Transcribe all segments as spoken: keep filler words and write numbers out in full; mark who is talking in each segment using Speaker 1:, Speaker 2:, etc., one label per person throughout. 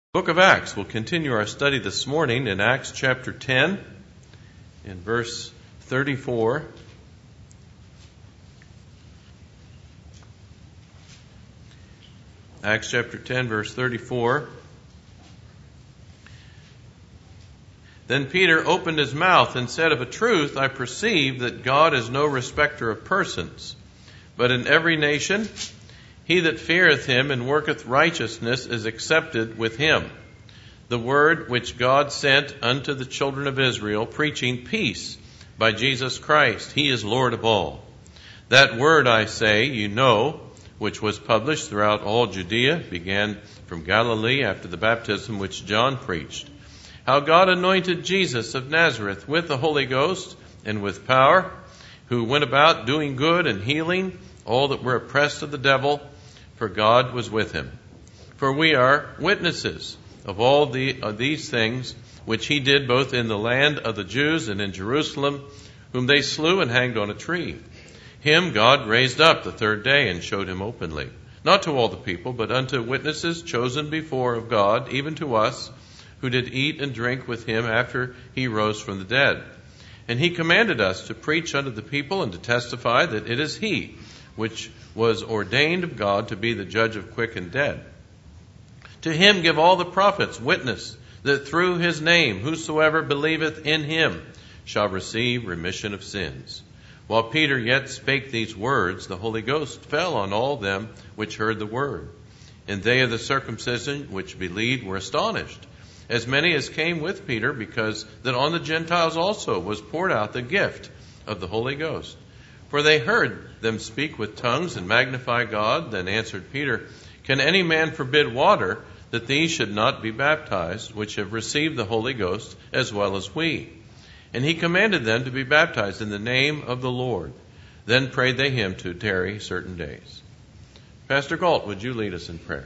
Speaker 1: Book of Acts. We'll continue our study this morning in Acts chapter ten, in verse thirty-four. Acts chapter ten, verse thirty-four. Then Peter opened his mouth and said, "Of a truth I perceive that God is no respecter of persons, but in every nation he that feareth him and worketh righteousness is accepted with him. The word which God sent unto the children of Israel, preaching peace by Jesus Christ. He is Lord of all. That word, I say, you know, which was published throughout all Judea, began from Galilee after the baptism which John preached, how God anointed Jesus of Nazareth with the Holy Ghost and with power, who went about doing good and healing all that were oppressed of the devil, for God was with him. For we are witnesses of all the, of these things which he did both in the land of the Jews and in Jerusalem, whom they slew and hanged on a tree. Him God raised up the third day and showed him openly, not to all the people, but unto witnesses chosen before of God, even to us, who did eat and drink with him after he rose from the dead. And he commanded us to preach unto the people and to testify that it is he which was ordained of God to be the judge of quick and dead. To him give all the prophets witness that through his name whosoever believeth in him shall receive remission of sins. While Peter yet spake these words, the Holy Ghost fell on all them which heard the word. And they of the circumcision which believed were astonished, as many as came with Peter, because that on the Gentiles also was poured out the gift of the Holy Ghost. For they heard them speak with tongues and magnify God. Then answered Peter, Can any man forbid water, that these should not be baptized, which have received the Holy Ghost, as well as we? And he commanded them to be baptized in the name of the Lord. Then prayed they him to tarry certain days. Pastor Galt, would you lead us in prayer?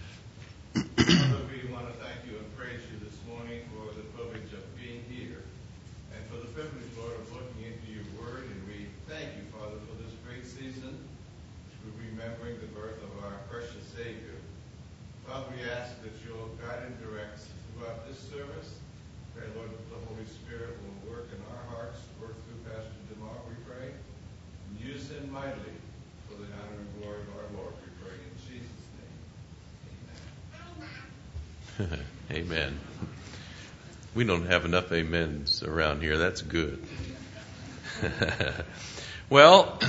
Speaker 2: Father, we ask that you'll guide and direct throughout this service. Pray, Lord, that the Holy Spirit will work in our hearts, work through Pastor DeMar, we pray, and use him mightily for the honor and glory of our Lord, we pray in Jesus' name.
Speaker 1: Amen.
Speaker 2: Amen.
Speaker 1: We don't have enough amens around here. That's good. Well,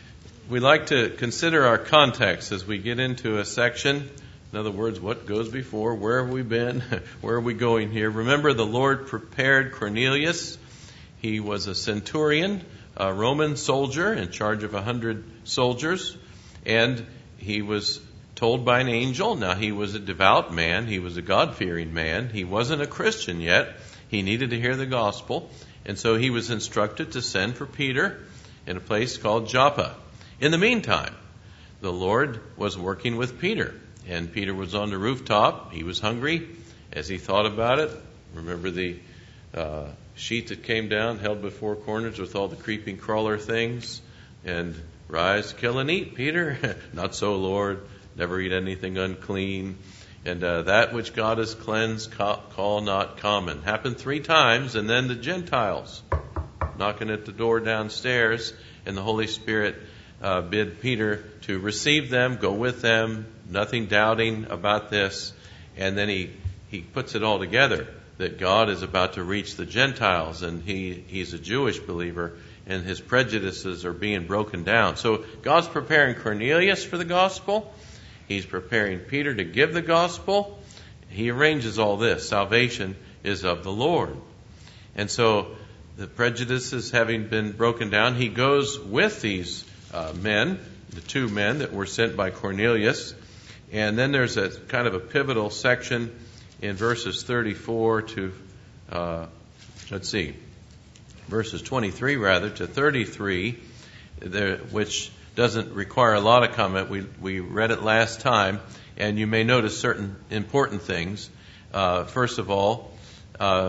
Speaker 1: we like to consider our context as we get into a section. In other words, what goes before? Where have we been? Where are we going here? Remember, the Lord prepared Cornelius. He was a centurion, a Roman soldier in charge of a hundred soldiers. And he was told by an angel. Now, he was a devout man. He was a God-fearing man. He wasn't a Christian yet. He needed to hear the gospel. And so he was instructed to send for Peter in a place called Joppa. In the meantime, the Lord was working with Peter. And Peter was on the rooftop. He was hungry as he thought about it. Remember the uh, sheet that came down, held before corners with all the creeping crawler things? And rise, kill, and eat, Peter. Not so, Lord. Never eat anything unclean. And uh, that which God has cleansed, call, call not common. Happened three times. And then the Gentiles knocking at the door downstairs. And the Holy Spirit uh, bid Peter to receive them, go with them. Nothing doubting about this. And then he, he puts it all together that God is about to reach the Gentiles, and he, he's a Jewish believer, and his prejudices are being broken down. So God's preparing Cornelius for the gospel. He's preparing Peter to give the gospel. He arranges all this. Salvation is of the Lord. And so the prejudices having been broken down, he goes with these uh, men, the two men that were sent by Cornelius. And then there's a kind of a pivotal section in verses thirty-four to, uh, let's see, verses twenty-three rather to thirty-three, there, which doesn't require a lot of comment. We we read it last time, and you may notice certain important things. Uh, first of all, uh,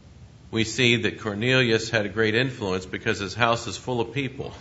Speaker 1: we see that Cornelius had a great influence because his house is full of people,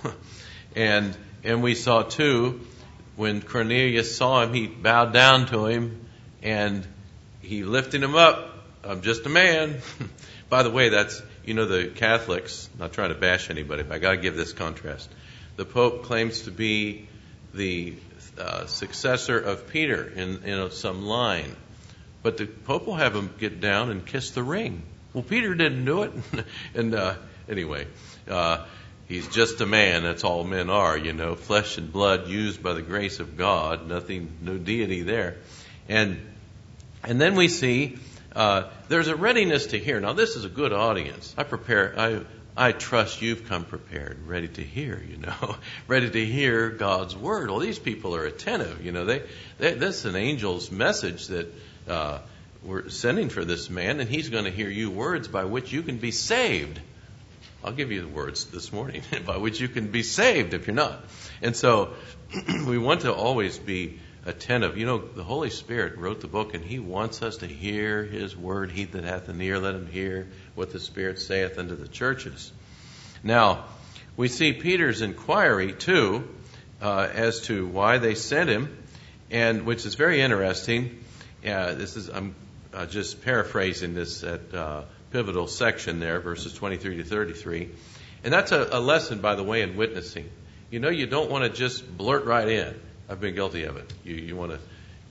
Speaker 1: and and we saw too, when Cornelius saw him, he bowed down to him and he lifting him up. I'm just a man. By the way, that's, you know, the Catholics, not trying to bash anybody, but I got to give this contrast. The Pope claims to be the uh, successor of Peter in, in some line. But the Pope will have him get down and kiss the ring. Well, Peter didn't do it. and uh, anyway, uh, he's just a man. That's all men are, you know, flesh and blood used by the grace of God. Nothing, no deity there. And and then we see uh, there's a readiness to hear. Now, this is a good audience. I prepare. I I trust you've come prepared, ready to hear. You know, ready to hear God's word. Well, these people are attentive. You know, they, they this is an angel's message that uh, we're sending for this man, and he's going to hear you words by which you can be saved. I'll give you the words this morning by which you can be saved if you're not. And so we want to always be attentive. You know, the Holy Spirit wrote the book, and he wants us to hear his word. He that hath an ear, let him hear what the Spirit saith unto the churches. Now, we see Peter's inquiry, too, uh, as to why they sent him, and which is very interesting. Uh, this is I'm uh, just paraphrasing this at uh, pivotal section there, verses twenty-three to thirty-three. And that's a, a lesson, by the way, in witnessing. You know, you don't want to just blurt right in. I've been guilty of it. You, you want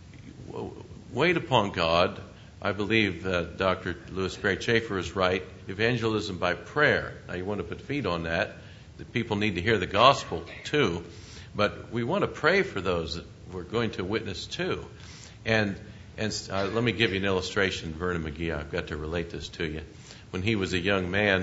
Speaker 1: to wait upon God. I believe that Doctor Louis Sperry Chafer is right. Evangelism by prayer. Now, you want to put feet on that. The people need to hear the gospel, too. But we want to pray for those that we're going to witness to. And and uh, let me give you an illustration, Vernon McGee. I've got to relate this to you. When he was a young man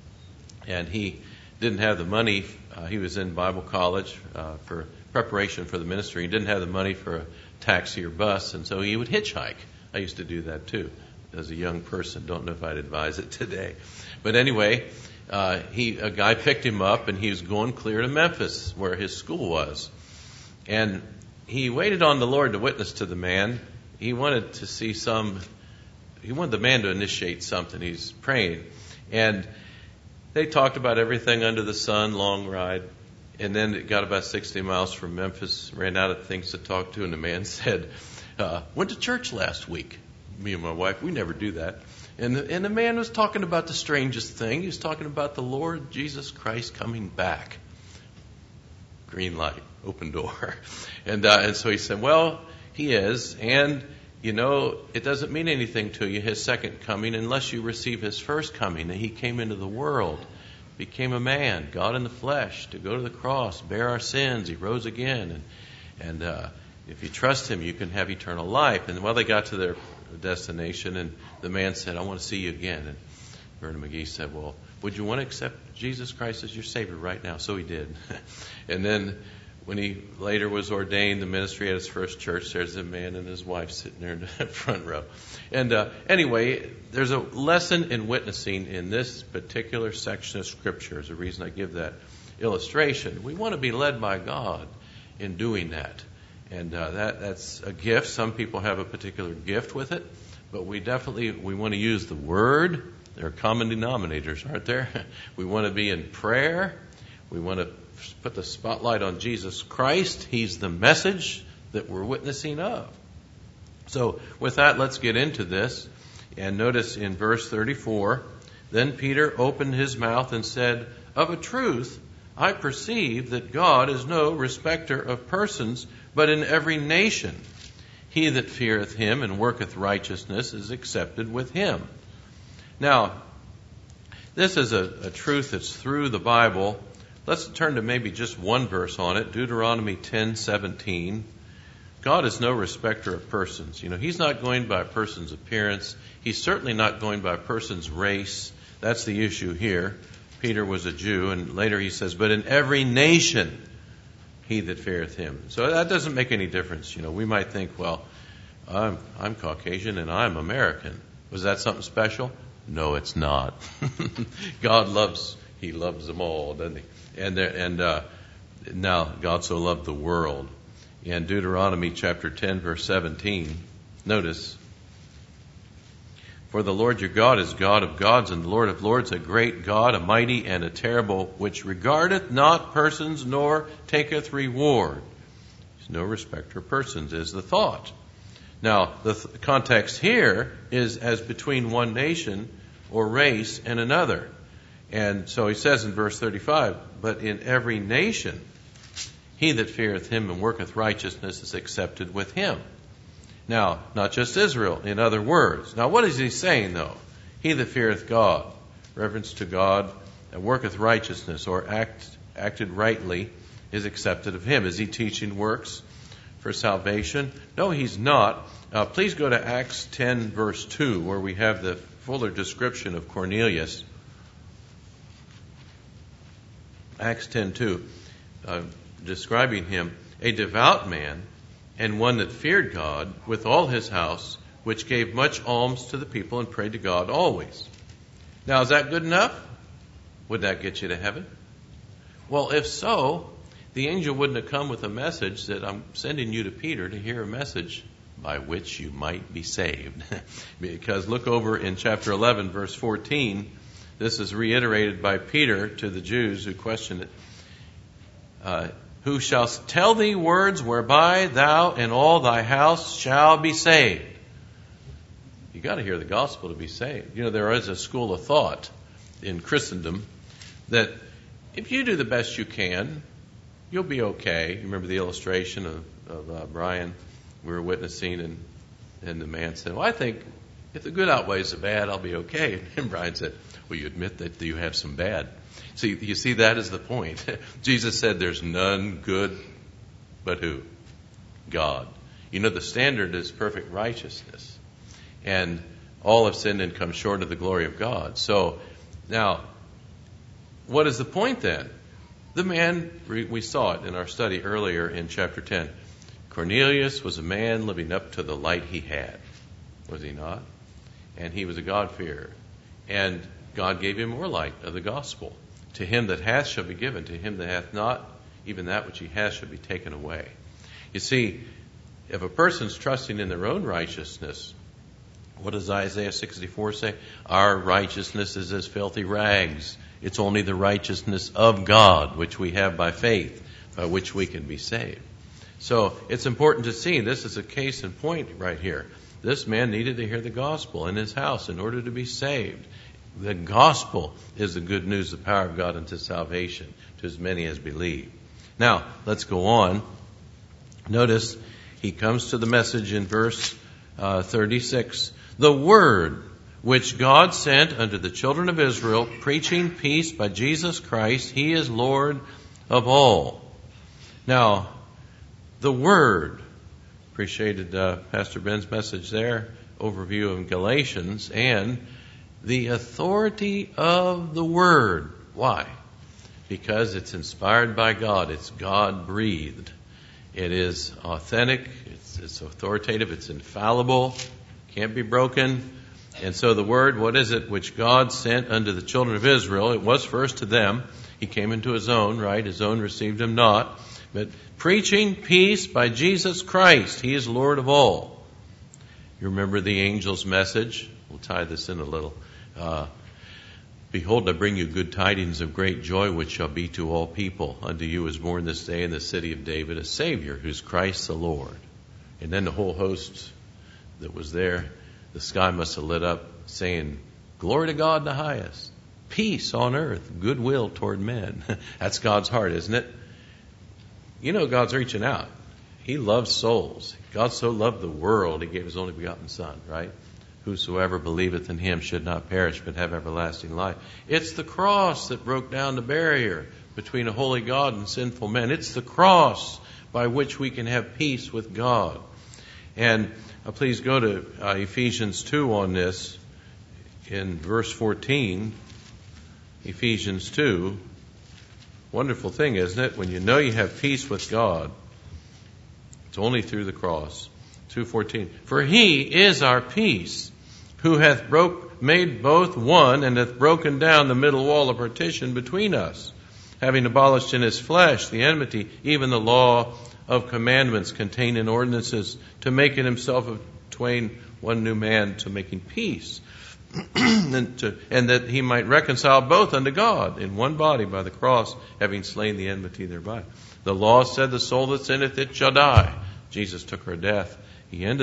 Speaker 1: and he didn't have the money, uh, he was in Bible college uh, for preparation for the ministry. He didn't have the money for a taxi or bus, and so he would hitchhike. I used to do that too as a young person. Don't know if I'd advise it today. But anyway, uh, he a guy picked him up, and he was going clear to Memphis, where his school was. And he waited on the Lord to witness to the man. He wanted to see some, he wanted the man to initiate something. He's praying. And they talked about everything under the sun, long ride. And then it got about sixty miles from Memphis, ran out of things to talk to, and the man said, uh, went to church last week. Me and my wife, we never do that. And the, and the man was talking about the strangest thing. He was talking about the Lord Jesus Christ coming back. Green light, open door. And, uh, and so he said, well, he is. And, you know, it doesn't mean anything to you, his second coming, unless you receive his first coming. And he came into the world, became a man, God in the flesh, to go to the cross, bear our sins. He rose again. And, and uh, if you trust him, you can have eternal life. And well, they got to their destination, and the man said, I want to see you again. And Vernon McGee said, well, would you want to accept Jesus Christ as your Savior right now? So he did. And then when he later was ordained, the ministry at his first church, there's a man and his wife sitting there in the front row. And uh, anyway, there's a lesson in witnessing in this particular section of Scripture. Is the reason I give that illustration. We want to be led by God in doing that. And uh, that that's a gift. Some people have a particular gift with it. But we definitely, we want to use the Word. There are common denominators, aren't there? We want to be in prayer. We want to put the spotlight on Jesus Christ. He's the message that we're witnessing of. So with that, let's get into this. And notice in verse thirty-four, then Peter opened his mouth and said, of a truth, I perceive that God is no respecter of persons, but in every nation he that feareth him and worketh righteousness is accepted with him. Now, this is a, a truth that's through the Bible. Let's turn to maybe just one verse on it, Deuteronomy ten seventeen. God is no respecter of persons. You know, he's not going by a person's appearance. He's certainly not going by a person's race. That's the issue here. Peter was a Jew, and later he says, but in every nation he that feareth him. So that doesn't make any difference. You know, we might think, well, I'm, I'm Caucasian and I'm American. Was that something special? No, it's not. God loves, he loves them all, doesn't he? And there, and uh, now God so loved the world. In Deuteronomy chapter ten, verse seventeen, notice, for the Lord your God is God of gods and the Lord of lords, a great God, a mighty and a terrible, which regardeth not persons nor taketh reward. He's no respecter of persons, is the thought. Now, the th- context here is as between one nation or race and another. And so he says in verse thirty-five, but in every nation he that feareth him and worketh righteousness is accepted with him. Now, not just Israel, in other words. Now, what is he saying, though? He that feareth God, reverence to God, and worketh righteousness, or act, acted rightly, is accepted of him. Is he teaching works for salvation? No, he's not. Uh, please go to Acts ten, verse two, where we have the fuller description of Cornelius. Acts ten two, uh, describing him, a devout man, and one that feared God with all his house, which gave much alms to the people and prayed to God always. Now, is that good enough? Would that get you to heaven? Well, if so, the angel wouldn't have come with a message that I'm sending you to Peter to hear a message by which you might be saved. Because look over in chapter eleven, verse fourteen. This is reiterated by Peter to the Jews who questioned it. Uh, Who shall tell thee words whereby thou and all thy house shall be saved. You got to hear the gospel to be saved. You know, there is a school of thought in Christendom that if you do the best you can, you'll be okay. You remember the illustration of, of uh, Brian we were witnessing, and, and the man said, well, I think if the good outweighs the bad, I'll be okay. And Brian said, well, you admit that you have some bad. See, you see, that is the point. Jesus said there's none good but who? God. You know, the standard is perfect righteousness. And all have sinned and come short of the glory of God. So, now, what is the point then? The man, we saw it in our study earlier in chapter ten. Cornelius was a man living up to the light he had. Was he not? And he was a God-fearer. And God gave him more light of the gospel. To him that hath shall be given, to him that hath not, even that which he has shall be taken away. You see, if a person's trusting in their own righteousness, what does Isaiah sixty-four say? Our righteousness is as filthy rags. It's only the righteousness of God, which we have by faith, by which we can be saved. So it's important to see, this is a case in point right here. This man needed to hear the gospel in his house in order to be saved. The gospel is the good news, the power of God unto salvation to as many as believe. Now, let's go on. Notice he comes to the message in verse uh, thirty-six. The word which God sent unto the children of Israel, preaching peace by Jesus Christ, he is Lord of all. Now, the word, appreciated uh, Pastor Ben's message there, overview of Galatians, and the authority of the Word. Why? Because it's inspired by God. It's God-breathed. It is authentic. It's, it's authoritative. It's infallible. Can't be broken. And so the Word, what is it which God sent unto the children of Israel? It was first to them. He came into His own, right? His own received Him not. But preaching peace by Jesus Christ. He is Lord of all. You remember the angel's message? We'll tie this in a little. Uh, Behold, I bring you good tidings of great joy, which shall be to all people. Unto you is born this day in the city of David a Savior, who's Christ the Lord. And then the whole host that was there, the sky must have lit up, saying, Glory to God in the highest, peace on earth, goodwill toward men. That's God's heart, isn't it? You know God's reaching out. He loves souls. God so loved the world, He gave His only begotten Son, right? Whosoever believeth in Him should not perish, but have everlasting life. It's the cross that broke down the barrier between a holy God and sinful men. It's the cross by which we can have peace with God. And uh, please go to uh, Ephesians two on this in verse fourteen. Ephesians two. Wonderful thing, isn't it? When you know you have peace with God, it's only through the cross. two fourteen. For He is our peace, who hath broke, made both one, and hath broken down the middle wall of partition between us, having abolished in His flesh the enmity, even the law of commandments contained in ordinances, to make in Himself of twain one new man, to making peace, and, to, and that He might reconcile both unto God in one body by the cross, having slain the enmity thereby. The law said, the soul that sinneth, it shall die. Jesus took our death. He ended the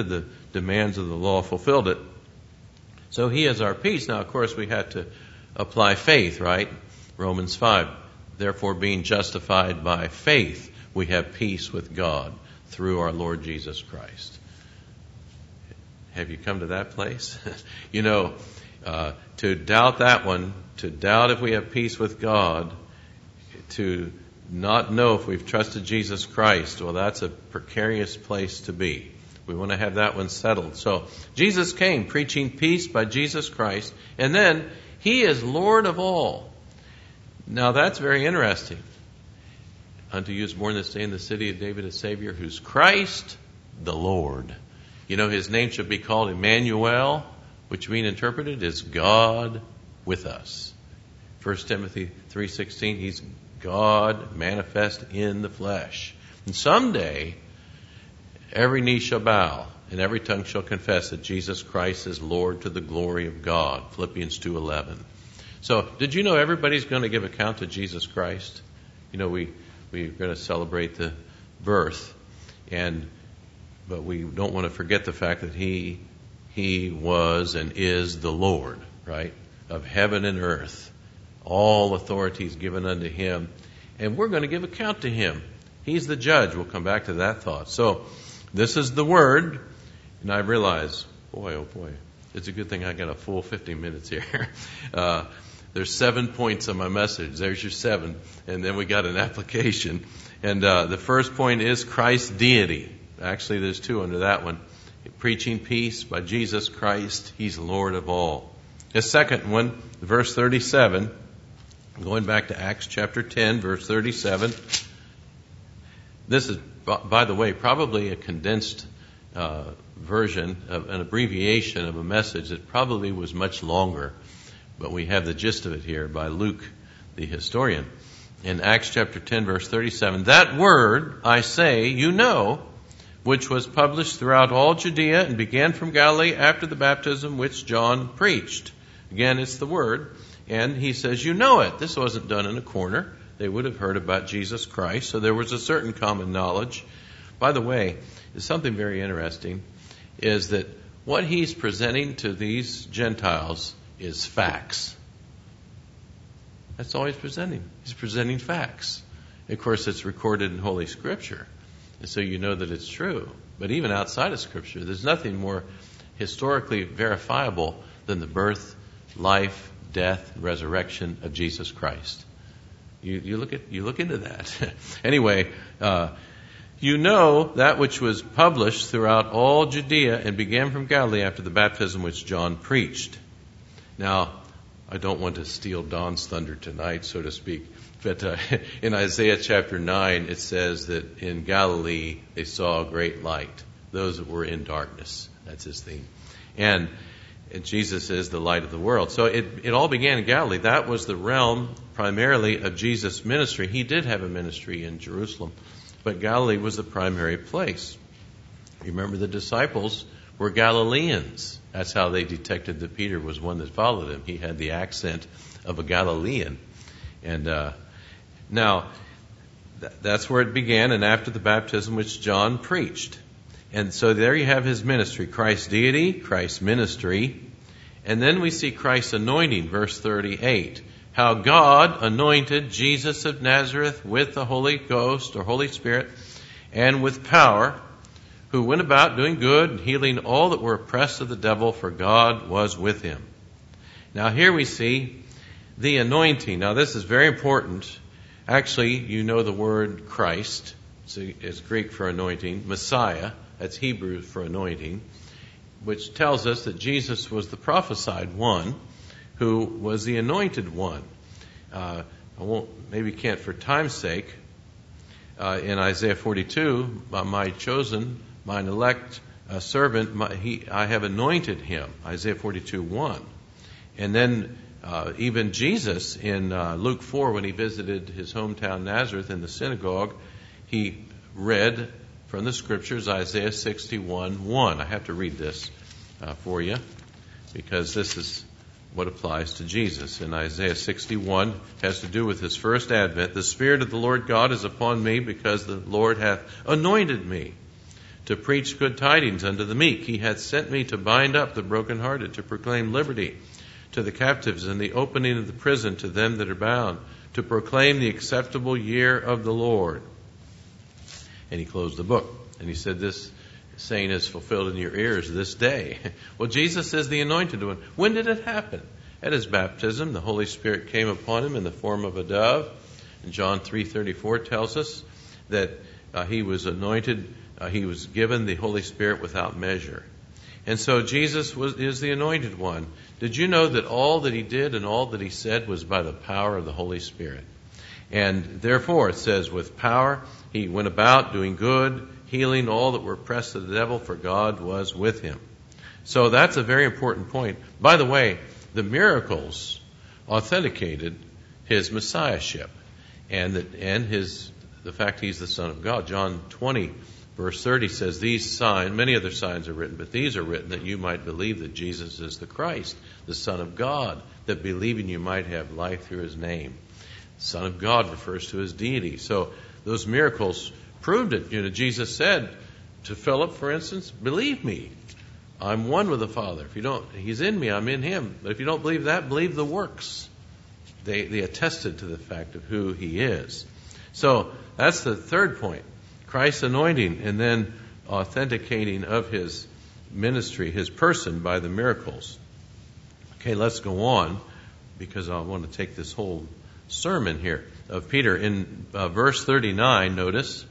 Speaker 1: demands of the law fulfilled it. So he is our peace. Now, of course, we had to apply faith, right? Romans five. Therefore, being justified by faith, we have peace with God through our Lord Jesus Christ. Have you come to that place? You know, uh, to doubt that one, to doubt if we have peace with God, to not know if we've trusted Jesus Christ, well, that's a precarious place to be. We want to have that one settled. So, Jesus came preaching peace by Jesus Christ, and then he is Lord of all. Now, that's very interesting. Unto you is born this day in the city of David a Savior, who's Christ the Lord. You know, his name should be called Emmanuel, which being interpreted is God with us. First Timothy three sixteen, he's God manifest in the flesh. And someday, every knee shall bow and every tongue shall confess that Jesus Christ is Lord to the glory of God. Philippians two eleven. So, did you know everybody's going to give account to Jesus Christ? You know, we, we're going to celebrate the birth, and but we don't want to forget the fact that he, he was and is the Lord, right, of heaven and earth. All authority is given unto him, and we're going to give account to him. He's the judge. We'll come back to that thought. So, this is the word, and I realize, boy, oh boy, it's a good thing I got a full fifty minutes here. Uh, there's seven points on my message. There's your seven, and then we got an application. And uh, the first point is Christ's deity. Actually, there's two under that one. Preaching peace by Jesus Christ. He's Lord of all. The second one, verse thirty-seven, going back to Acts chapter ten, verse thirty-seven. This is, by the way, probably a condensed uh, version, of an abbreviation of a message that probably was much longer. But we have the gist of it here by Luke, the historian. In Acts chapter ten, verse thirty-seven, that word, I say, you know, which was published throughout all Judea and began from Galilee after the baptism which John preached. Again, it's the word. And he says, you know it. This wasn't done in a corner. They would have heard about Jesus Christ. So there was a certain common knowledge. By the way, there's something very interesting, is that what he's presenting to these Gentiles is facts. That's all he's presenting. He's presenting facts. Of course, it's recorded in Holy Scripture. And so you know that it's true. But even outside of Scripture, there's nothing more historically verifiable than the birth, life, death, and resurrection of Jesus Christ. You, you look at you look into that. Anyway, uh, you know that which was published throughout all Judea and began from Galilee after the baptism which John preached. Now, I don't want to steal Don's thunder tonight, so to speak. But uh, in Isaiah chapter nine, it says that in Galilee they saw a great light. Those that were in darkness. That's his theme. And, and Jesus is the light of the world. So it, it all began in Galilee. That was the realm primarily of Jesus' ministry. He did have a ministry in Jerusalem, but Galilee was the primary place. Remember, the disciples were Galileans. That's how they detected that Peter was one that followed him. He had the accent of a Galilean. And uh, now, th- that's where it began, and after the baptism which John preached. And so there you have his ministry, Christ's deity, Christ's ministry. And then we see Christ's anointing, verse thirty-eight. How God anointed Jesus of Nazareth with the Holy Ghost, or Holy Spirit, and with power, who went about doing good and healing all that were oppressed of the devil, for God was with him. Now here we see the anointing. Now this is very important. Actually, you know the word Christ. It's Greek for anointing. Messiah, that's Hebrew for anointing, which tells us that Jesus was the prophesied one who was the anointed one. Uh, I won't, maybe can't for time's sake. Uh, in Isaiah forty-two, my chosen, mine elect uh, servant, my, he, I have anointed him. Isaiah forty-two one. And then uh, even Jesus in uh, Luke four, when he visited his hometown Nazareth in the synagogue, he read from the scriptures Isaiah sixty-one one. I have to read this uh, for you because this is what applies to Jesus. In Isaiah sixty-one, has to do with his first advent. The Spirit of the Lord God is upon me, because the Lord hath anointed me to preach good tidings unto the meek. He hath sent me to bind up the brokenhearted, to proclaim liberty to the captives, and the opening of the prison to them that are bound, to proclaim the acceptable year of the Lord. And he closed the book. And he said, this saying is fulfilled in your ears this day. Well, Jesus is the anointed one. When did it happen? At his baptism, the Holy Spirit came upon him in the form of a dove. And John three thirty-four tells us that uh, he was anointed, uh, he was given the Holy Spirit without measure. And so Jesus was, is the anointed one. Did you know that all that he did and all that he said was by the power of the Holy Spirit? And therefore, it says, with power, he went about doing good, healing all that were oppressed of the devil, for God was with him. So that's a very important point. By the way, the miracles authenticated his messiahship and the, and his the fact he's the Son of God. John twenty, verse thirty says, these signs, many other signs are written, but these are written that you might believe that Jesus is the Christ, the Son of God, that believing you might have life through his name. Son of God refers to his deity. So those miracles proved it. You know, Jesus said to Philip, for instance, believe me, I'm one with the Father. If you don't, he's in me, I'm in him. But if you don't believe that, believe the works. They, they attested to the fact of who he is. So that's the third point. Christ's anointing and then authenticating of his ministry, his person, by the miracles. Okay, let's go on, because I want to take this whole sermon here of Peter. In uh, verse thirty-nine, notice,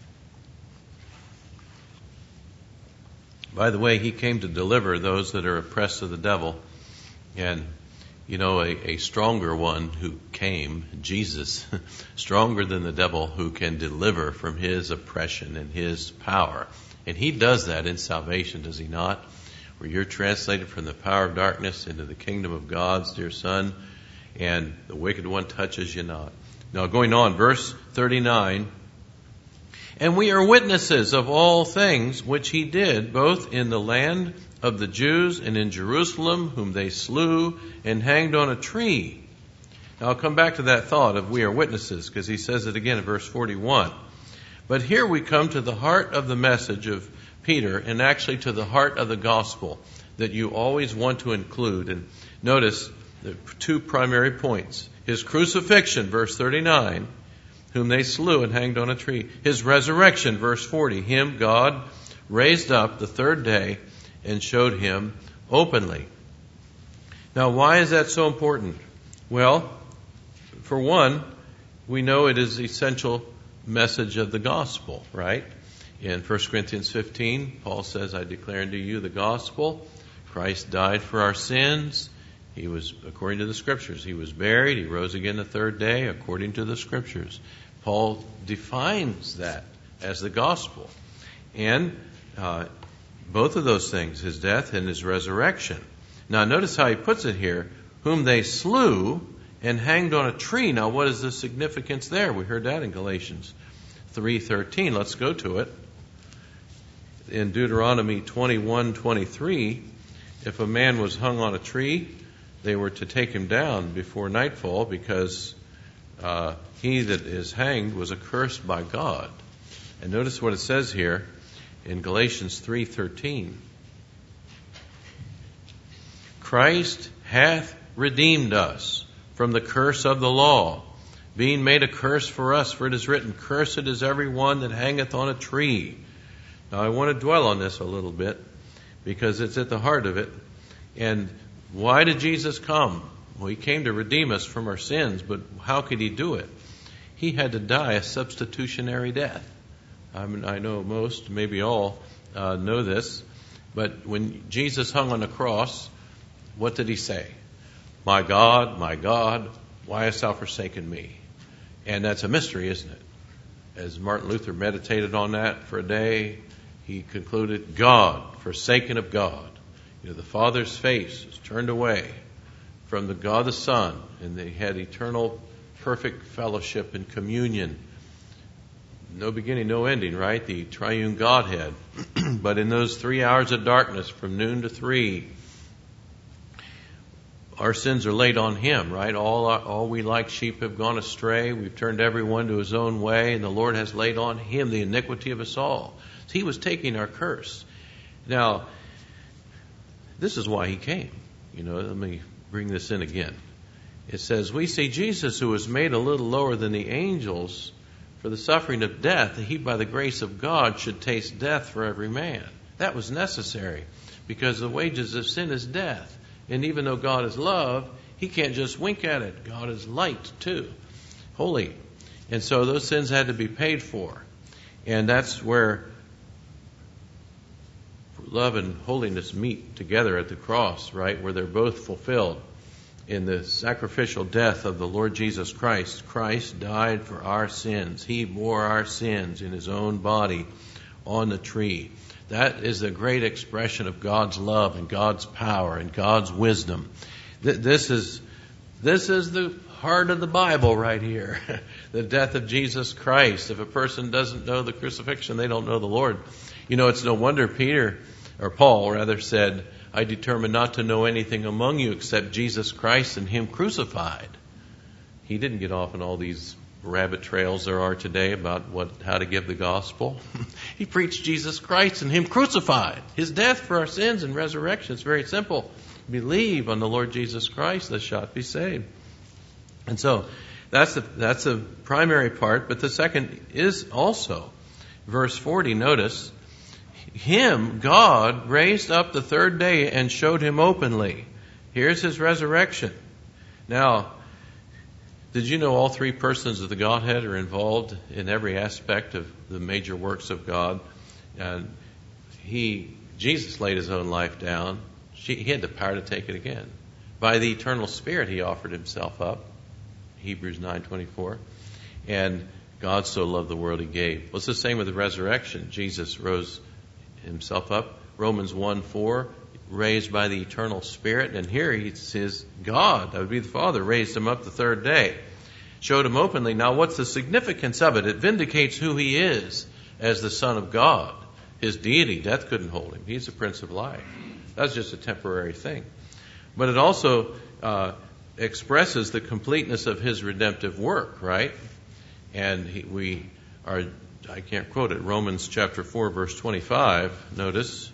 Speaker 1: by the way, he came to deliver those that are oppressed of the devil. And, you know, a, a stronger one who came, Jesus, stronger than the devil, who can deliver from his oppression and his power. And he does that in salvation, does he not? Where you're translated from the power of darkness into the kingdom of God's dear Son, and the wicked one touches you not. Now, going on, verse thirty-nine, and we are witnesses of all things which he did, both in the land of the Jews and in Jerusalem, whom they slew and hanged on a tree. Now, I'll come back to that thought of we are witnesses, because he says it again in verse forty-one. But here we come to the heart of the message of Peter, and actually to the heart of the gospel that you always want to include. And notice the two primary points. His crucifixion, verse thirty-nine, whom they slew and hanged on a tree. His resurrection, verse forty, him God raised up the third day and showed him openly. Now, why is that so important? Well, for one, we know it is the essential message of the gospel, right? In First Corinthians fifteen, Paul says, I declare unto you the gospel. Christ died for our sins. He was, according to the Scriptures, he was buried. He rose again the third day, according to the Scriptures. Paul defines that as the gospel. And uh, both of those things, his death and his resurrection. Now, notice how he puts it here, whom they slew and hanged on a tree. Now, what is the significance there? We heard that in Galatians three thirteen. Let's go to it. In Deuteronomy twenty-one twenty-three, if a man was hung on a tree, they were to take him down before nightfall, because uh, he that is hanged was accursed by God. And notice what it says here in Galatians three thirteen. Christ hath redeemed us from the curse of the law, being made a curse for us, for it is written, cursed is every one that hangeth on a tree. Now, I want to dwell on this a little bit, because it's at the heart of it. And why did Jesus come? Well, he came to redeem us from our sins, but how could he do it? He had to die a substitutionary death. I mean, I know most, maybe all, uh, know this, but when Jesus hung on the cross, what did he say? My God, my God, why hast thou forsaken me? And that's a mystery, isn't it? As Martin Luther meditated on that for a day, he concluded, God, forsaken of God. You know, the Father's face was turned away from the God the Son, and they had eternal, perfect fellowship and communion. No beginning, no ending, right? The triune Godhead. But in those three hours of darkness, from noon to three, our sins are laid on him, right? All all we like sheep have gone astray. We've turned everyone to his own way, and the Lord has laid on him the iniquity of us all. He was taking our curse. Now, this is why he came. You know, let me bring this in again. It says, we see Jesus, who was made a little lower than the angels for the suffering of death, that he by the grace of God should taste death for every man. That was necessary because the wages of sin is death. And even though God is love, he can't just wink at it. God is light too, holy. And so those sins had to be paid for. And that's where love and holiness meet together at the cross, right? Where they're both fulfilled in the sacrificial death of the Lord Jesus Christ. Christ died for our sins. He bore our sins in his own body on the tree. That is a great expression of God's love and God's power and God's wisdom. This is, this is the heart of the Bible right here. The death of Jesus Christ. If a person doesn't know the crucifixion, they don't know the Lord. You know, it's no wonder Peter, or Paul rather, said, I determined not to know anything among you except Jesus Christ and him crucified. He didn't get off on all these rabbit trails there are today about what how to give the gospel. He preached Jesus Christ and him crucified, his death for our sins and resurrection. It's very simple. Believe on the Lord Jesus Christ, thou shalt be saved. And so that's the, that's the primary part. But the second is also verse forty. Notice, him, God, raised up the third day and showed him openly. Here's his resurrection. Now, did you know all three persons of the Godhead are involved in every aspect of the major works of God? And he, Jesus laid his own life down. She, he had the power to take it again. By the eternal Spirit, he offered himself up. Hebrews nine twenty-four. And God so loved the world he gave. Well, it's the same with the resurrection. Jesus rose himself up. Romans one four, raised by the eternal Spirit. And here he says God, that would be the Father, raised him up the third day. Showed him openly. Now what's the significance of it? It vindicates who he is as the Son of God. His deity, death couldn't hold him. He's the Prince of Life. That's just a temporary thing. But it also uh, expresses the completeness of his redemptive work, right? And he, we are, I can't quote it, Romans chapter four, verse twenty-five, notice,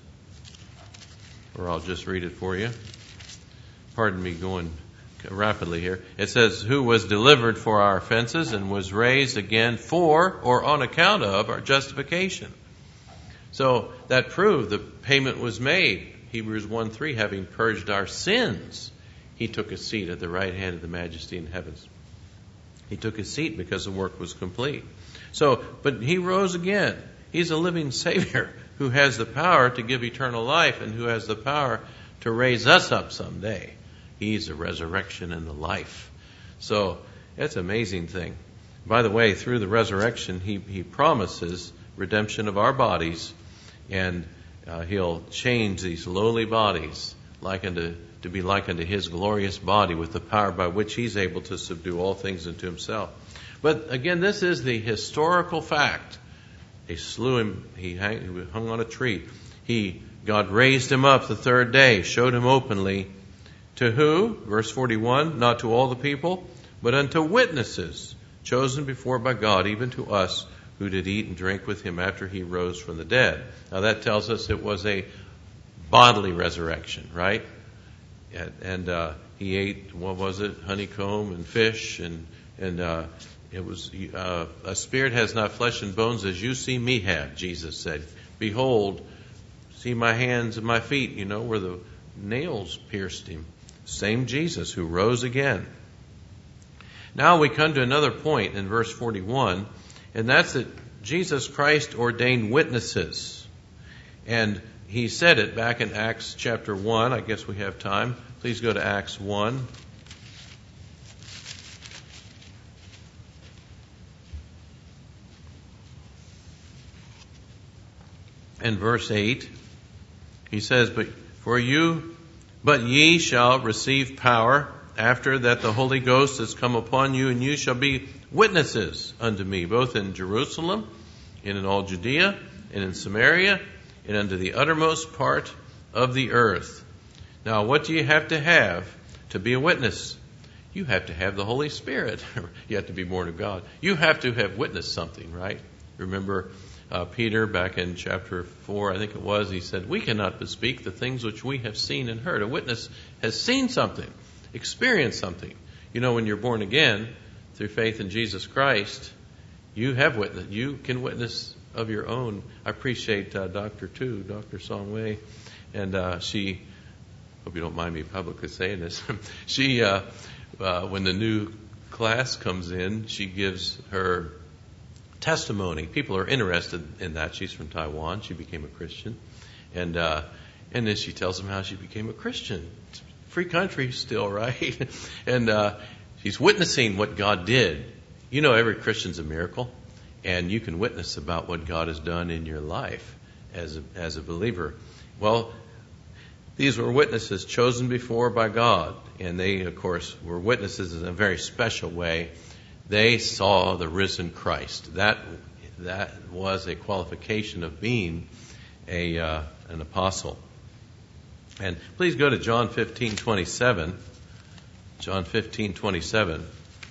Speaker 1: or I'll just read it for you. Pardon me going rapidly here. It says, who was delivered for our offenses and was raised again for or on account of our justification. So that proved the payment was made. Hebrews one three, having purged our sins, he took a seat at the right hand of the Majesty in heavens. He took his seat because the work was complete. So, but he rose again. He's a living Savior who has the power to give eternal life and who has the power to raise us up someday. He's the resurrection and the life. So, it's an amazing thing. By the way, through the resurrection, he, he promises redemption of our bodies, and uh, he'll change these lowly bodies like unto to be like unto his glorious body with the power by which he's able to subdue all things unto himself. But again, this is the historical fact. They slew him. He hung, he hung on a tree. He, God raised him up the third day, showed him openly. To who? Verse forty-one, not to all the people, but unto witnesses, chosen before by God, even to us, who did eat and drink with him after he rose from the dead. Now that tells us it was a bodily resurrection, right? And, and uh, he ate, what was it, honeycomb and fish, and and uh, it was uh, a spirit has not flesh and bones as you see me have, Jesus said. Behold, see my hands and my feet, you know, where the nails pierced him. Same Jesus who rose again. Now we come to another point in verse forty-one, and that's that Jesus Christ ordained witnesses. And he said it back in Acts chapter one. I guess we have time. Please go to Acts one. And verse eight. He says, But for you, but ye shall receive power after that the Holy Ghost has come upon you, and you shall be witnesses unto me, both in Jerusalem, and in all Judea, and in Samaria, and unto the uttermost part of the earth. Now, what do you have to have to be a witness? You have to have the Holy Spirit. You have to be born of God. You have to have witnessed something, right? Remember uh, Peter back in chapter four, I think it was, he said, we cannot bespeak the things which we have seen and heard. A witness has seen something, experienced something. You know, when you're born again through faith in Jesus Christ, you have witness. You can witness of your own. I appreciate uh, Doctor Tu, Doctor Song Wei, and uh, she, hope you don't mind me publicly saying this, she, uh, uh, when the new class comes in, she gives her testimony. People are interested in that. She's from Taiwan. She became a Christian. And uh, and then she tells them how she became a Christian. It's a free country still, right? and uh, she's witnessing what God did. You know, every Christian's a miracle. And you can witness about what God has done in your life as a, as a believer. Well, these were witnesses chosen before by God. And they, of course, were witnesses in a very special way. They saw the risen Christ. That that was a qualification of being a uh, an apostle. And please go to John fifteen twenty-seven. John fifteen twenty-seven.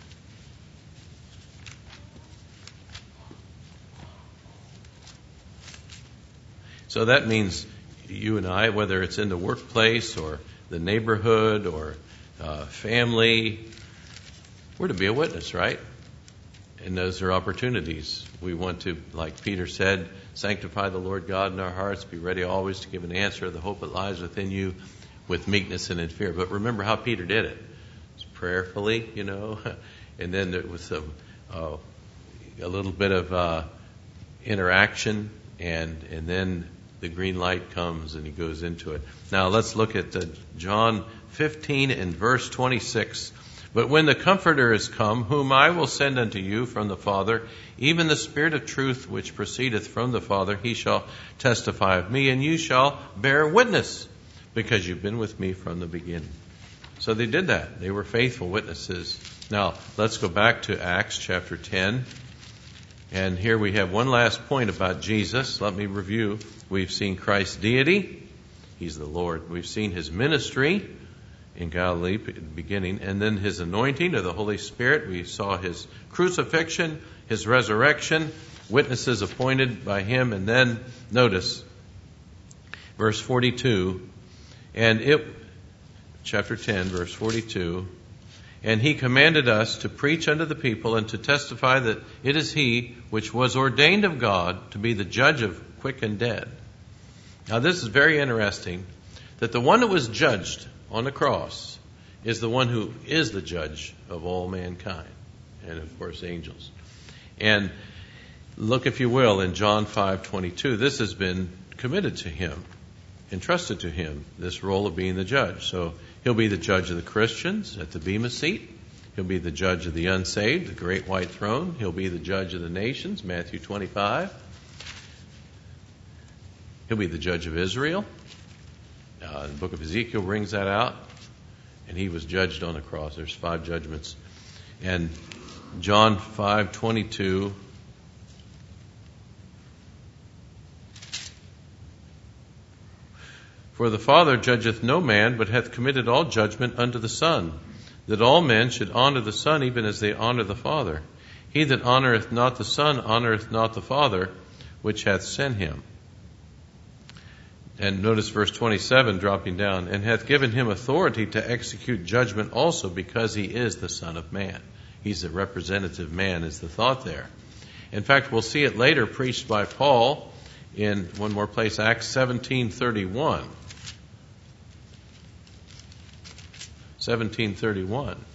Speaker 1: So that means you and I, whether it's in the workplace or the neighborhood or uh, family, we're to be a witness, right? And those are opportunities. We want to, like Peter said, sanctify the Lord God in our hearts, be ready always to give an answer of the hope that lies within you with meekness and in fear. But remember how Peter did it. It's prayerfully, you know, and then there was some, uh, a little bit of uh, interaction, and and then the green light comes and he goes into it. Now let's look at uh, John fifteen and verse twenty-six. But when the Comforter is come, whom I will send unto you from the Father, even the Spirit of truth which proceedeth from the Father, he shall testify of me, and you shall bear witness, because you've been with me from the beginning. So they did that. They were faithful witnesses. Now, let's go back to Acts chapter ten. And here we have one last point about Jesus. Let me review. We've seen Christ's deity. He's the Lord. We've seen his ministry in Galilee at the beginning, and then his anointing of the Holy Spirit. We saw his crucifixion, his resurrection, witnesses appointed by him, and then notice verse forty-two, and it, chapter ten, verse forty-two, and he commanded us to preach unto the people and to testify that it is he which was ordained of God to be the judge of quick and dead. Now this is very interesting, that the one that was judged on the cross is the one who is the judge of all mankind, and of course angels. And look, if you will, in John five twenty-two, this has been committed to him, entrusted to him, this role of being the judge. So he'll be the judge of the Christians at the Bema seat. He'll be the judge of the unsaved, the great white throne. He'll be the judge of the nations, Matthew twenty-five. He'll be the judge of Israel. Uh, the book of Ezekiel brings that out. And he was judged on the cross. There's five judgments. And John five twenty-two. For the Father judgeth no man, but hath committed all judgment unto the Son, that all men should honor the Son even as they honor the Father. He that honoreth not the Son honoreth not the Father, which hath sent him. And notice verse twenty-seven dropping down, and hath given him authority to execute judgment also, because he is the Son of Man. He's a representative man, is the thought there. In fact, we'll see it later preached by Paul in one more place, Acts seventeen thirty-one. seventeen thirty-one.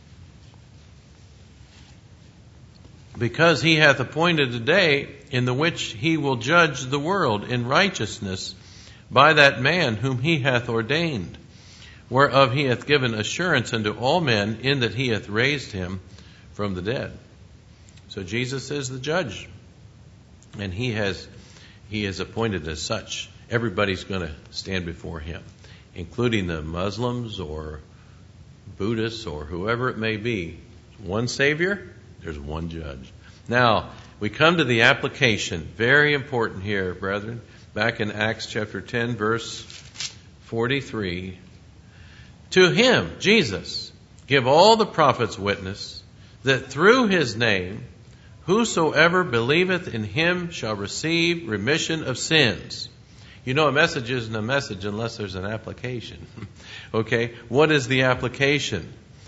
Speaker 1: Because he hath appointed a day in the which he will judge the world in righteousness by that man whom he hath ordained, whereof he hath given assurance unto all men, in that he hath raised him from the dead. So Jesus is the judge, and he has he is appointed as such. Everybody's going to stand before him, including the Muslims or Buddhists or whoever it may be. One Savior, there's one judge. Now, we come to the application. Very important here, brethren. Back in Acts chapter ten, verse forty-three. To him, Jesus, give all the prophets witness that through his name, Whosoever believeth in him shall receive remission of sins. You know, a message isn't a message unless there's an application. Okay? What is the application?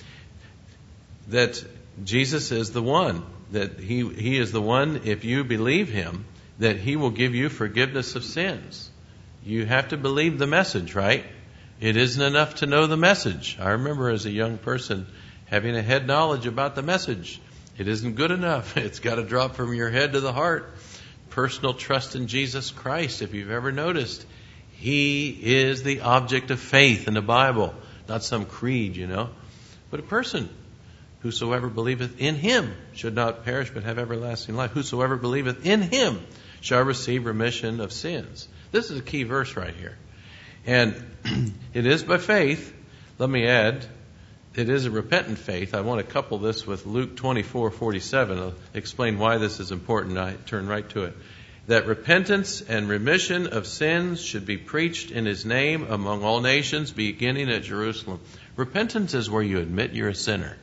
Speaker 1: That Jesus is the one. That he, he is the one, if you believe him, that he will give you forgiveness of sins. You have to believe the message, right? It isn't enough to know the message. I remember as a young person having a head knowledge about the message. It isn't good enough. It's got to drop from your head to the heart. Personal trust in Jesus Christ, if you've ever noticed. He is the object of faith in the Bible. Not some creed, you know, but a person. Whosoever believeth in him should not perish but have everlasting life. Whosoever believeth in him shall receive remission of sins. This is a key verse right here. And it is by faith. Let me add, it is a repentant faith. I want to couple this with Luke twenty-four forty-seven. I'll explain why this is important. I turn right to it. That repentance and remission of sins should be preached in his name among all nations, beginning at Jerusalem. Repentance is where you admit you're a sinner.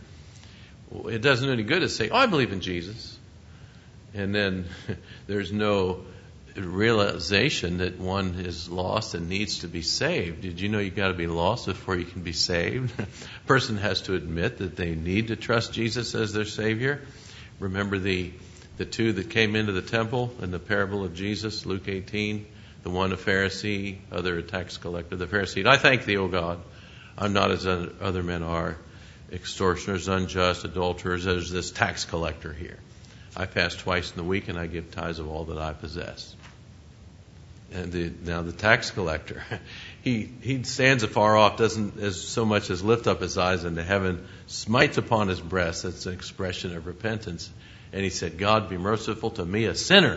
Speaker 1: It doesn't do any good to say, oh, I believe in Jesus. And then there's no realization that one is lost and needs to be saved. Did you know you've got to be lost before you can be saved? A person has to admit that they need to trust Jesus as their Savior. Remember the, the two that came into the temple in the parable of Jesus, Luke eighteen, the one a Pharisee, other a tax collector. The Pharisee, I thank thee, O God, I'm not as other men are. Extortioners, unjust, adulterers. There's this tax collector here. I fast twice in the week and I give tithes of all that I possess. And the, now the tax collector, he he stands afar off, doesn't as so much as lift up his eyes into heaven, smites upon his breast. That's an expression of repentance. And he said, God, be merciful to me, a sinner.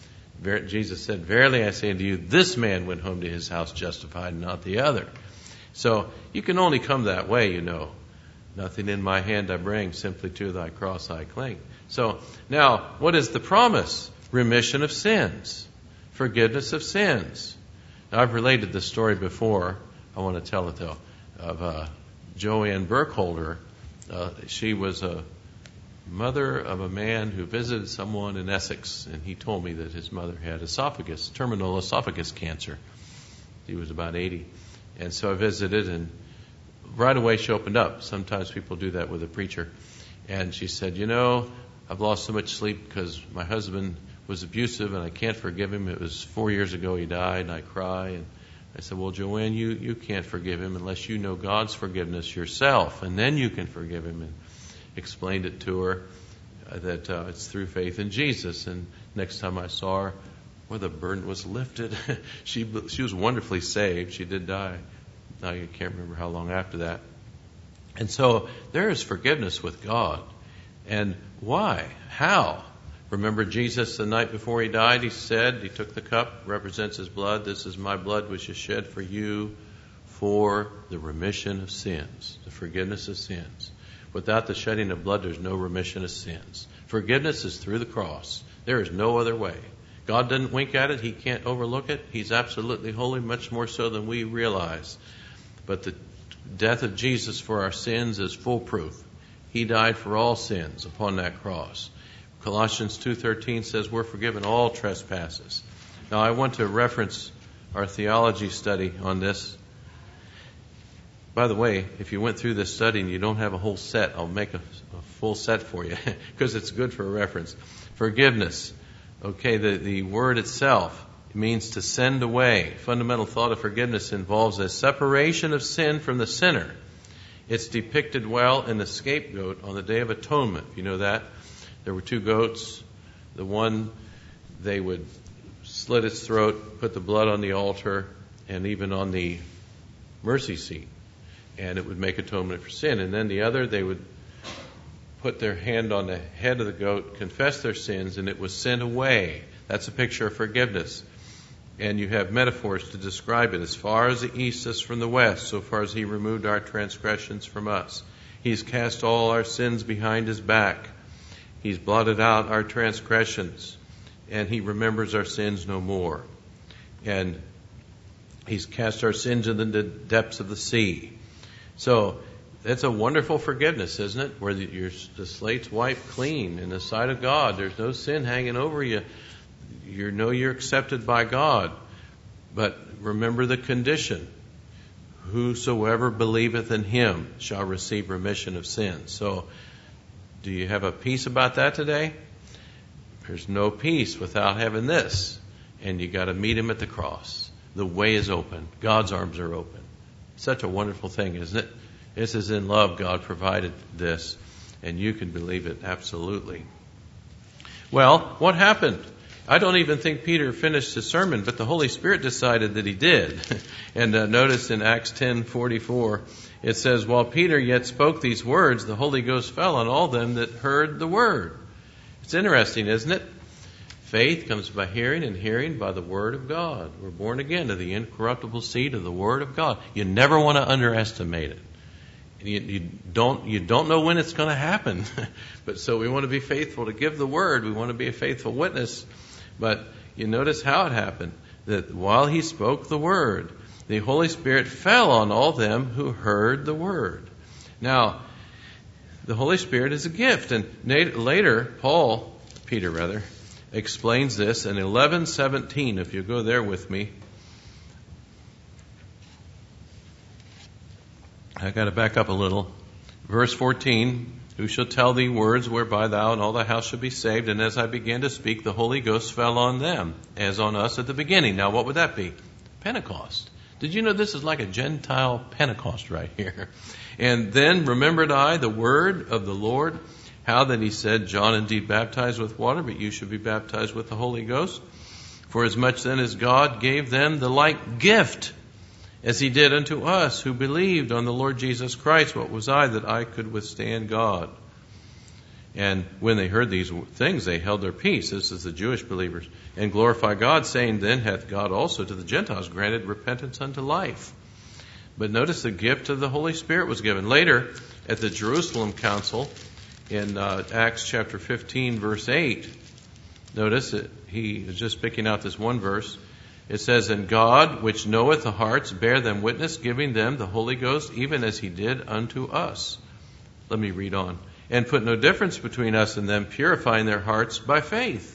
Speaker 1: Jesus said, verily I say unto you, this man went home to his house justified, and not the other. So you can only come that way, you know. Nothing in my hand I bring, simply to thy cross I cling. So now, what is the promise? Remission of sins. Forgiveness of sins. Now, I've related this story before. I want to tell it though. Of uh, Joanne Burkholder. Uh, she was a mother of a man who visited someone in Essex, and he told me that his mother had esophagus, terminal esophagus cancer. He was about eighty. And so I visited, and right away she opened up. Sometimes people do that with a preacher. And she said, you know, I've lost so much sleep because my husband was abusive and I can't forgive him. It was four years ago he died, and I cry. And I said, well, Joanne, you, you can't forgive him unless you know God's forgiveness yourself, and then you can forgive him. And explained it to her uh, that uh, it's through faith in Jesus. And next time I saw her, well, the burden was lifted. she she was wonderfully saved. She did die. I can't remember how long after that. And so there is forgiveness with God. And why? How? Remember Jesus the night before he died, he said, he took the cup, represents his blood. This is my blood which is shed for you for the remission of sins, the forgiveness of sins. Without the shedding of blood, there's no remission of sins. Forgiveness is through the cross. There is no other way. God doesn't wink at it. He can't overlook it. He's absolutely holy, much more so than we realize. But the death of Jesus for our sins is foolproof. He died for all sins upon that cross. Colossians two thirteen says we're forgiven all trespasses. Now I want to reference our theology study on this. By the way, if you went through this study and you don't have a whole set, I'll make a, a full set for you because it's good for a reference. Forgiveness. Okay, the, the word itself means to send away. Fundamental thought of forgiveness involves a separation of sin from the sinner. It's depicted well in the scapegoat on the Day of Atonement. You know that? There were two goats. The one, they would slit its throat, put the blood on the altar, and even on the mercy seat. And it would make atonement for sin. And then the other, they would put their hand on the head of the goat, confess their sins, and it was sent away. That's a picture of forgiveness. And you have metaphors to describe it. As far as the east is from the west, so far as he removed our transgressions from us. He's cast all our sins behind his back. He's blotted out our transgressions. And he remembers our sins no more. And he's cast our sins into the depths of the sea. So it's a wonderful forgiveness, isn't it? Where the, your, the slate's wiped clean in the sight of God. There's no sin hanging over you. You know you're accepted by God. But remember the condition. Whosoever believeth in him shall receive remission of sins. So, do you have a peace about that today? There's no peace without having this. And you got to meet him at the cross. The way is open. God's arms are open. Such a wonderful thing, isn't it? This is in love. God provided this. And you can believe it absolutely. Well, what happened? I don't even think Peter finished his sermon, but the Holy Spirit decided that he did. And uh, notice in Acts ten forty-four, it says, while Peter yet spoke these words, the Holy Ghost fell on all them that heard the word. It's interesting, isn't it? Faith comes by hearing, and hearing by the Word of God. We're born again to the incorruptible seed of the Word of God. You never want to underestimate it. You, you don't you don't know when it's going to happen. But so we want to be faithful to give the Word. We want to be a faithful witness. But you notice how it happened. That while he spoke the Word, the Holy Spirit fell on all them who heard the Word. Now, the Holy Spirit is a gift. And later, Paul, Peter rather, explains this in eleven seventeen. If you go there with me. I got to back up a little. Verse fourteen. Who shall tell thee words whereby thou and all thy house shall be saved? And as I began to speak, the Holy Ghost fell on them, as on us at the beginning. Now, what would that be? Pentecost. Did you know this is like a Gentile Pentecost right here? And then remembered I the word of the Lord, how that he said, John indeed baptized with water, but you should be baptized with the Holy Ghost. For as much then as God gave them the like gift, as he did unto us who believed on the Lord Jesus Christ, what was I that I could withstand God? And when they heard these things, they held their peace. This is the Jewish believers. And glorify God, saying, then hath God also to the Gentiles granted repentance unto life. But notice the gift of the Holy Spirit was given. Later, at the Jerusalem Council, in uh, Acts chapter fifteen, verse eight, notice that he is just picking out this one verse. It says, and God, which knoweth the hearts, bear them witness, giving them the Holy Ghost, even as he did unto us. Let me read on. And put no difference between us and them, purifying their hearts by faith.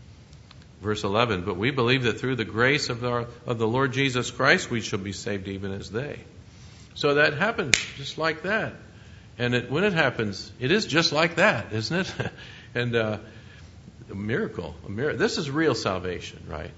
Speaker 1: Verse eleven, but we believe that through the grace of, our, of the Lord Jesus Christ, we shall be saved even as they. So that happens just like that. And it, when it happens, it is just like that, isn't it? and uh, a miracle. A miracle. This is real salvation, right?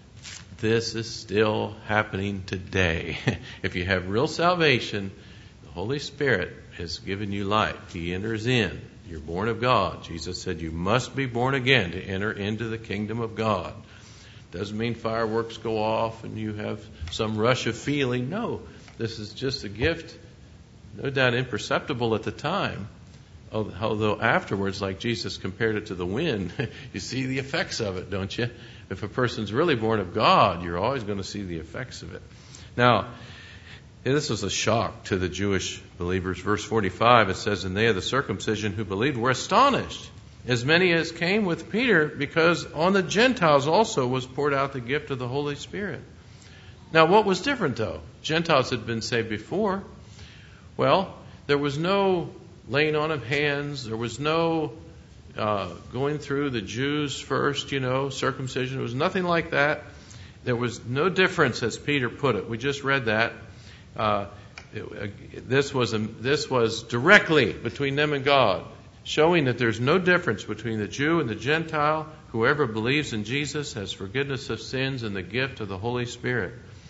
Speaker 1: This is still happening today. If you have real salvation, the Holy Spirit has given you life. He enters in. You're born of God. Jesus said you must be born again to enter into the kingdom of God. Doesn't mean fireworks go off and you have some rush of feeling. No, this is just a gift, no doubt imperceptible at the time. Although afterwards, like Jesus compared it to the wind, you see the effects of it, don't you? If a person's really born of God, you're always going to see the effects of it. Now, this was a shock to the Jewish believers. Verse forty-five, it says, and they of the circumcision who believed were astonished, as many as came with Peter, because on the Gentiles also was poured out the gift of the Holy Spirit. Now, what was different, though? Gentiles had been saved before. Well, there was no laying on of hands. There was no uh, going through the Jews first, you know, circumcision. There was nothing like that. There was no difference, as Peter put it. We just read that. Uh, it, uh, this was a, this was directly between them and God, showing that there's no difference between the Jew and the Gentile. Whoever believes in Jesus has forgiveness of sins and the gift of the Holy Spirit.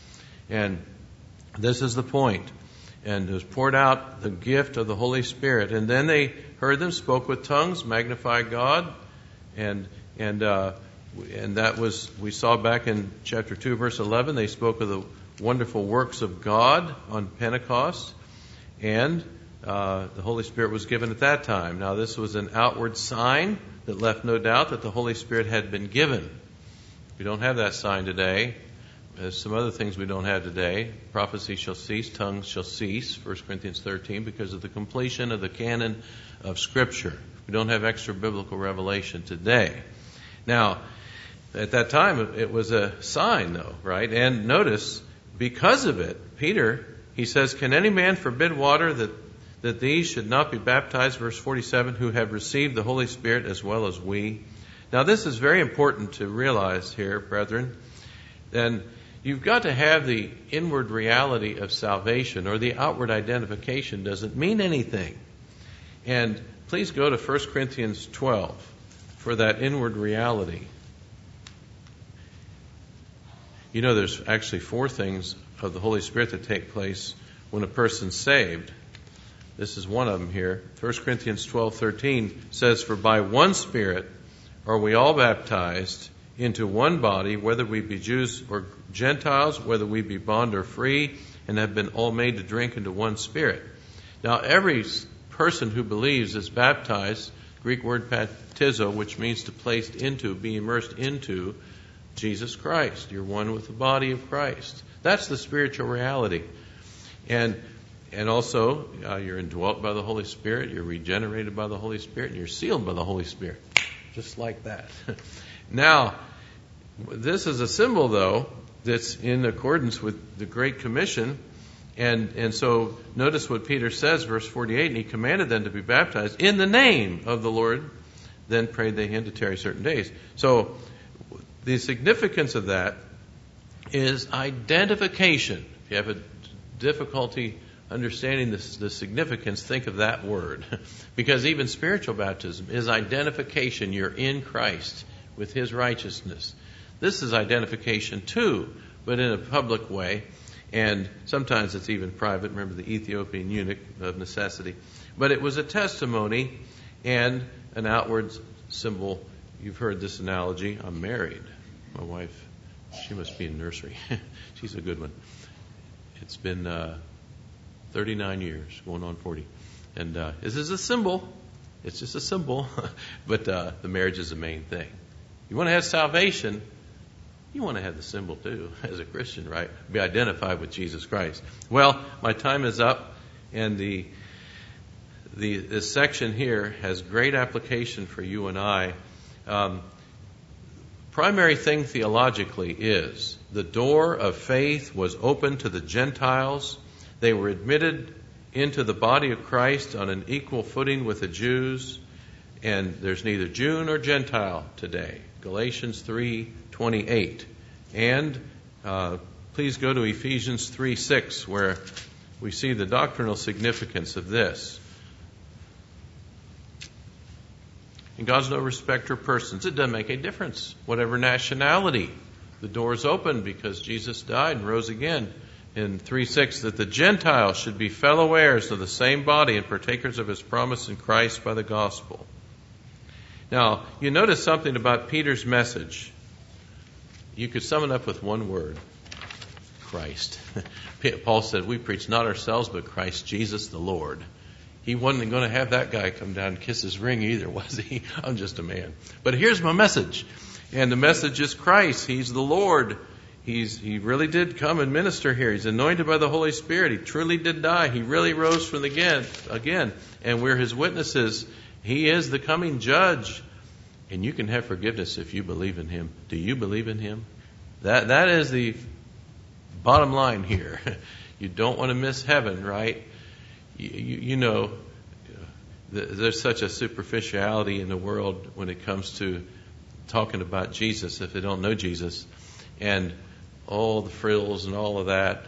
Speaker 1: And this is the point. And it was poured out the gift of the Holy Spirit. And then they heard them, spoke with tongues, magnified God. And and uh, and that was, we saw back in chapter two, verse eleven, they spoke of the wonderful works of God on Pentecost. And uh, the Holy Spirit was given at that time. Now this was an outward sign that left no doubt that the Holy Spirit had been given. We don't have that sign today. There's some other things we don't have today. Prophecy shall cease, tongues shall cease, First Corinthians thirteen, because of the completion of the canon of Scripture. We don't have extra biblical revelation today. Now, at that time, it was a sign, though, right? And notice, because of it, Peter, he says, can any man forbid water that that these should not be baptized, verse forty-seven, who have received the Holy Spirit as well as we. Now this is very important to realize here, brethren. Then you've got to have the inward reality of salvation, or the outward identification doesn't mean anything. And please go to First Corinthians twelve for that inward reality. You know, there's actually four things of the Holy Spirit that take place when a person's saved. This is one of them here. First Corinthians twelve thirteen says, "For by one Spirit are we all baptized into one body, whether we be Jews or Gentiles, whether we be bond or free, and have been all made to drink into one Spirit." Now, every person who believes is baptized, Greek word baptizo, which means to place into, be immersed into Jesus Christ. You're one with the body of Christ. That's the spiritual reality. And and also, uh, you're indwelt by the Holy Spirit, you're regenerated by the Holy Spirit, and you're sealed by the Holy Spirit. Just like that. Now, this is a symbol, though, that's in accordance with the Great Commission. And and so notice what Peter says, verse forty-eight, "And he commanded them to be baptized in the name of the Lord. Then prayed they him to tarry certain days." So the significance of that is identification. If you have a difficulty understanding this, the significance, think of that word. Because even spiritual baptism is identification. You're in Christ with His righteousness. This is identification too, but in a public way. And sometimes it's even private. Remember the Ethiopian eunuch of necessity. But it was a testimony and an outward symbol. You've heard this analogy. I'm married. My wife, she must be in nursery. She's a good one. It's been uh, thirty-nine years, going on forty. And uh, this is a symbol. It's just a symbol. But uh, the marriage is the main thing. You want to have salvation, you want to have the symbol too, as a Christian, right? Be identified with Jesus Christ. Well, my time is up, and the the this section here has great application for you and I. Um, primary thing theologically is the door of faith was open to the Gentiles. They were admitted into the body of Christ on an equal footing with the Jews, and there's neither Jew nor Gentile today. Galatians three twenty-eight. And uh, please go to Ephesians three six, where we see the doctrinal significance of this. And God's no respecter of persons. It doesn't make a difference. Whatever nationality, the door is open because Jesus died and rose again. In three six, that the Gentiles should be fellow heirs of the same body and partakers of His promise in Christ by the gospel. Now, you notice something about Peter's message. You could sum it up with one word: Christ. Paul said, "We preach not ourselves, but Christ Jesus the Lord." He wasn't going to have that guy come down and kiss his ring either, was he? I'm just a man. But here's my message. And the message is Christ. He's the Lord. He's He really did come and minister here. He's anointed by the Holy Spirit. He truly did die. He really rose from the again, again. And we're His witnesses. He is the coming judge. And you can have forgiveness if you believe in Him. Do you believe in Him? That That is the bottom line here. You don't want to miss heaven, right? You, you, you know, there's such a superficiality in the world when it comes to talking about Jesus if they don't know Jesus. And all the frills and all of that,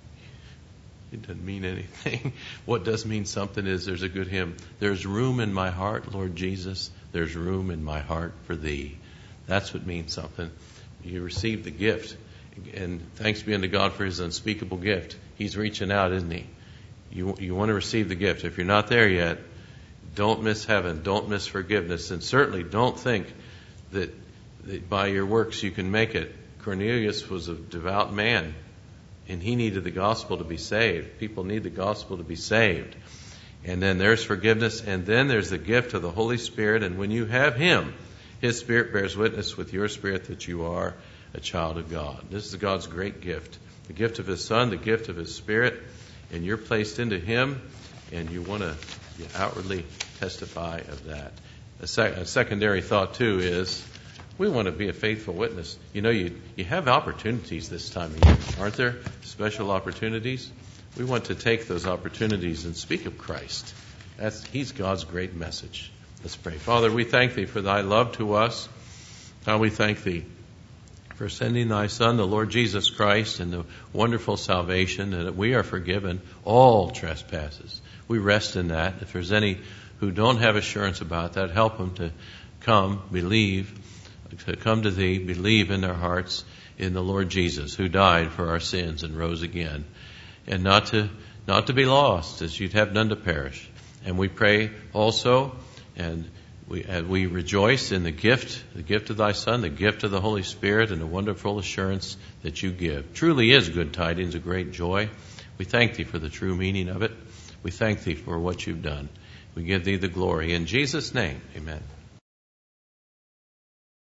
Speaker 1: it doesn't mean anything. What does mean something is there's a good hymn. There's room in my heart, Lord Jesus. There's room in my heart for Thee. That's what means something. You receive the gift. And thanks be unto God for His unspeakable gift. He's reaching out, isn't He? You, you want to receive the gift. If you're not there yet, don't miss heaven. Don't miss forgiveness. And certainly don't think that, that by your works you can make it. Cornelius was a devout man, and he needed the gospel to be saved. People need the gospel to be saved. And then there's forgiveness, and then there's the gift of the Holy Spirit. And when you have Him, His Spirit bears witness with your spirit that you are a child of God. This is God's great gift. The gift of His Son, the gift of His Spirit. And you're placed into Him, and you want to outwardly testify of that. A, sec- a secondary thought, too, is we want to be a faithful witness. You know, you, you have opportunities this time of year, aren't there? Special opportunities. we want to take those opportunities and speak of Christ. That's, he's God's great message. Let's pray. Father, we thank thee for thy love to us. God, we thank thee for sending thy Son, the Lord Jesus Christ, and the wonderful salvation, and that we are forgiven all trespasses. We rest in that. If there's any who don't have assurance about that, help them to come, believe, to come to thee, believe in their hearts in the Lord Jesus, who died for our sins and rose again, and not to not to be lost, as you'd have none to perish. And we pray also, and we and we rejoice in the gift, the gift of thy Son, the gift of the Holy Spirit, and the wonderful assurance that you give. Truly is good tidings, a great joy. We thank thee for the true meaning of it. We thank thee for what you've done. We give thee the glory. In Jesus' name, amen.